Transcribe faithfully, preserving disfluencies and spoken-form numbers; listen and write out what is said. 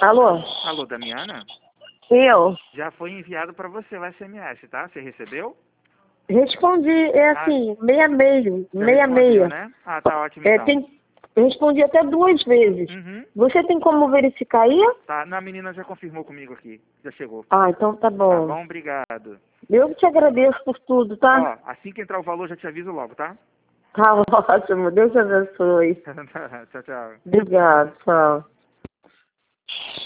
Alô? Alô, Damiana? Eu? Já foi enviado para você o S M S, tá? Você recebeu? Respondi, é Ah, assim, meia meio, Você meia respondeu, meia. né? Ah, tá ótimo É, então. tem, eu respondi até duas vezes. Uhum. Você tem como verificar aí? Tá, na menina já confirmou comigo aqui. Já chegou. Ah, então tá Tá bom. bom, obrigado. Eu te agradeço por tudo, tá? Ó, assim que entrar o valor, já te aviso logo, tá? Tá ótimo, Deus te abençoe. Tchau, tchau. Obrigado, tchau.